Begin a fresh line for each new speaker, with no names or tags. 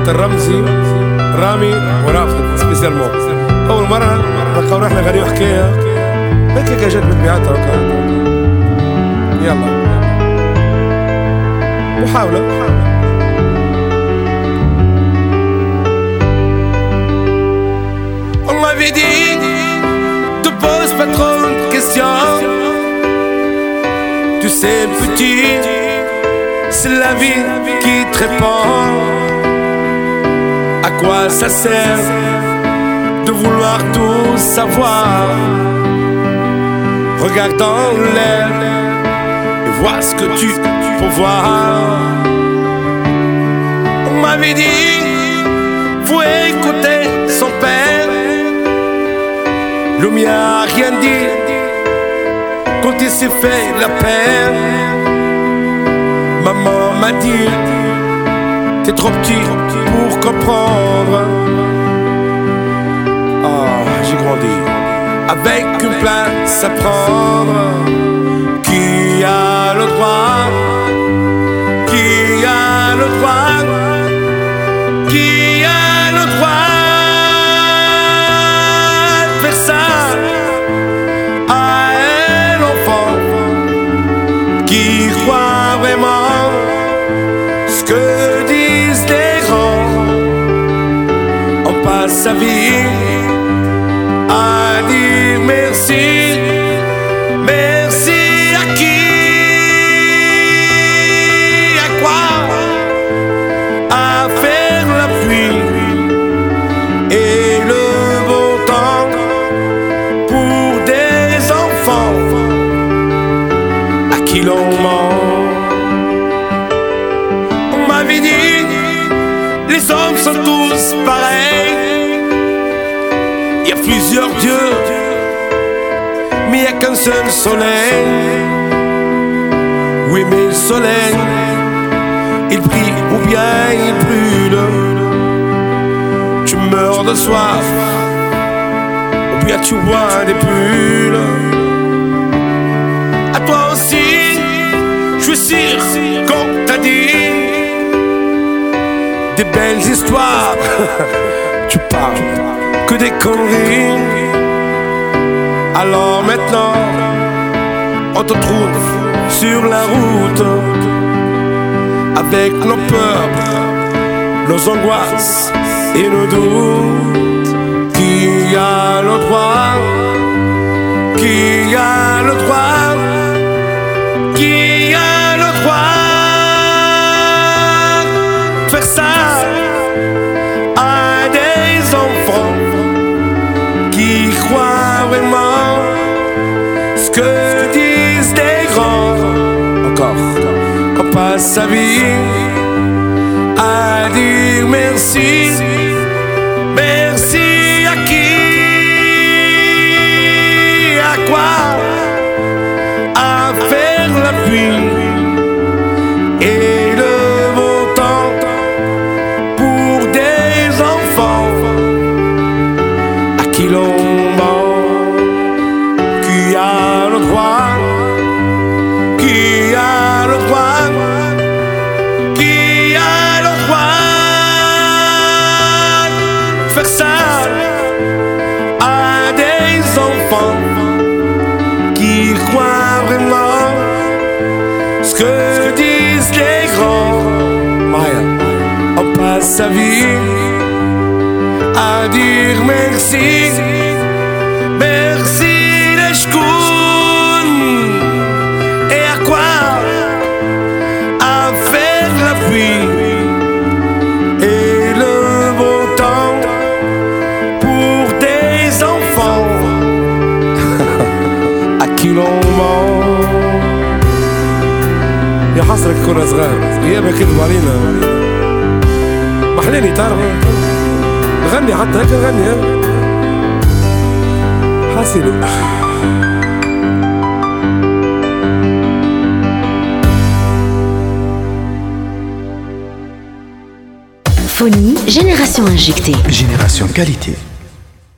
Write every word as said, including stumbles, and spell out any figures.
خاطر رمزي رامي ورافض سبيسيالمون. أول مرة نلقاو روحنا غنيو حكاية هكاك جات بالطبيعتها هكا. يلا محاولة. On m'avait dit, te pose pas trop de questions. Tu sais petit, c'est la vie qui te répond. À quoi ça sert de vouloir tout savoir? Regarde dans l'air et vois ce que tu peux voir. On m'avait dit, faut écouter son père. Le mien a rien dit quand il s'est fait la peine. Maman m'a dit, t'es trop petit pour comprendre. Ah, j'ai grandi avec une place à prendre. Qui a le droit? Qui a le droit? Qui a le droit de faire ça à un enfant qui croit vraiment ce que disent les grands? On passe sa vie à dire merci. Merci à qui? À quoi? À faire la pluie et le beau temps pour des enfants à qui l'on ment. On m'avait dit, les hommes sont tous pareils. Il y a plusieurs dieux, mais il n'y a qu'un seul soleil. Oui, mais le soleil, il brille ou bien il brûle. Tu meurs de soif ou bien tu vois des bulles. À toi aussi, je suis sûr qu'on t'a dit des belles histoires. Tu parles que des conneries. Alors maintenant, on te trouve sur la route avec nos peurs, nos angoisses et nos doutes. Qui a le droit? Qui a le droit? Qui a le droit de faire ça à des enfants qui croient vraiment ce que disent les grands? Encore, on passe sa vie à dire merci. Merci à qui? À quoi? À faire la pluie et le beau temps pour des enfants à qui l'on ment. Qui a le droit? Qui a le droit? Qui a le droit de faire ça à des enfants qui croient vraiment ce que disent les grands? Maya, on passe sa vie à dire merci. Merci les chkouns. Et à quoi? À faire la pluie et le beau temps pour des enfants à qui l'on ment. يا حسرك كنا صغار ايام كذبوا علينا. محلاني تعرف نغني حتى هكا نغني حاسيلي.
Phonie, génération injectée.
Génération qualité.